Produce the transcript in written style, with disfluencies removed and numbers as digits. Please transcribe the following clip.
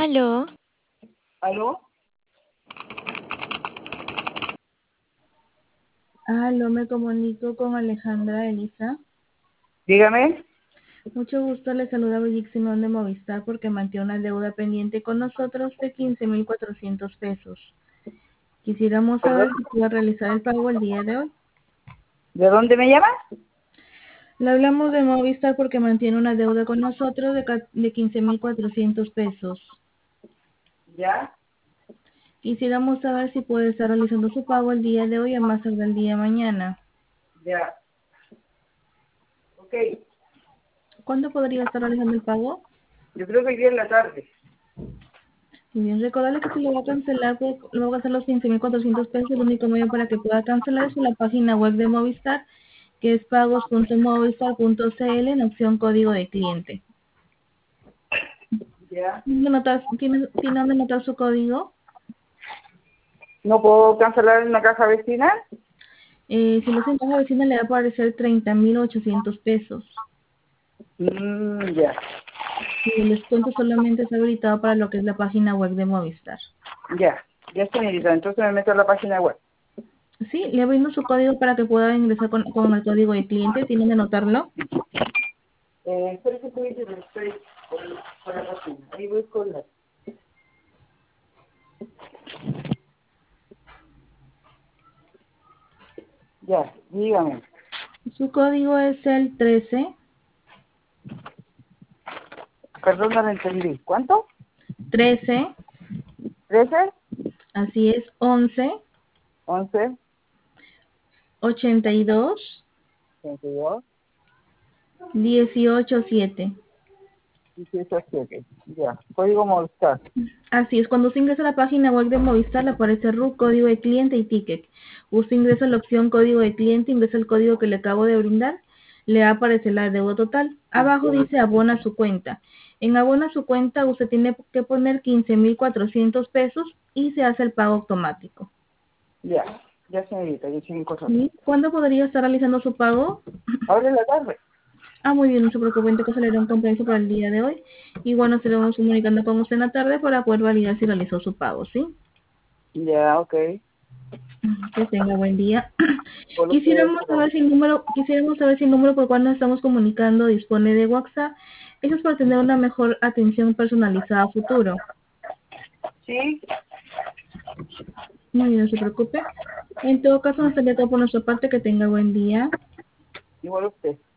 Aló, ¿Aló? Aló, me comunico con Alejandra Elisa. Dígame. Mucho gusto, le saluda Brigitte Simón de Movistar porque mantiene una deuda pendiente con nosotros de 15.400 pesos. Quisiéramos ¿Perdón? saber si puede realizar el pago el día de hoy. ¿De dónde me llamas? Le hablamos de Movistar porque mantiene una deuda con nosotros de 15.400 pesos. Ya, Quisiéramos saber si puede estar realizando su pago el día de hoy a más tardar el día de mañana. ya. Ok. ¿Cuándo podría estar realizando el pago? Yo creo que hoy día en la tarde. Muy bien, recordarle que si lo va a cancelar, pues, lo va a gastar los 15.400 pesos. El único medio para que pueda cancelar es en la página web de Movistar, que es pagos.movistar.cl en opción código de cliente. Ya. ¿Tiene dónde anotar su código? ¿No puedo cancelar en una caja vecina? Si lo hace en caja vecina le va a aparecer 30.800 pesos. Ya, Y el descuento solamente está habilitado para lo que es la página web de Movistar. ya. Ya, señorita. Entonces me meto a la página web. Sí, le brindo su código para que pueda ingresar con el código de cliente. ¿Tiene que anotarlo? Espera que estoy por la página. Ahí voy con la... Ya, dígame. Su código es el 13 Perdón, no lo entendí. ¿Cuánto? 13, ¿13? así es, 11 ¿11? 82 ¿22? 18 7. 18, 7. Ya. Código Movistar. Así es, cuando usted ingresa a la página web de Movistar le aparece RUC, código de cliente y ticket. Usted ingresa la opción código de cliente, ingresa el código que le acabo de brindar, le va a aparecer la deuda total. Abajo dice abona su cuenta. En abona su cuenta usted tiene que poner 15.400 pesos y se hace el pago automático. Ya. Ya, señorita. Ya, sin cosas. ¿Sí? ¿Cuándo podría estar realizando su pago? Ahora en la tarde. Muy bien, no se preocupe, entonces le haré un compromiso para el día de hoy. Y bueno, estaremos comunicando con usted en la tarde para poder validar si realizó su pago, ¿sí? Ya, ok. Que tenga buen día. Por usted, Quisiéramos saber si el número por cual nos estamos comunicando dispone de WhatsApp. Eso es para tener una mejor atención personalizada a futuro. sí, Muy bien, no se preocupe. En todo caso, nos sería todo por nuestra parte. Que tenga buen día. igual usted.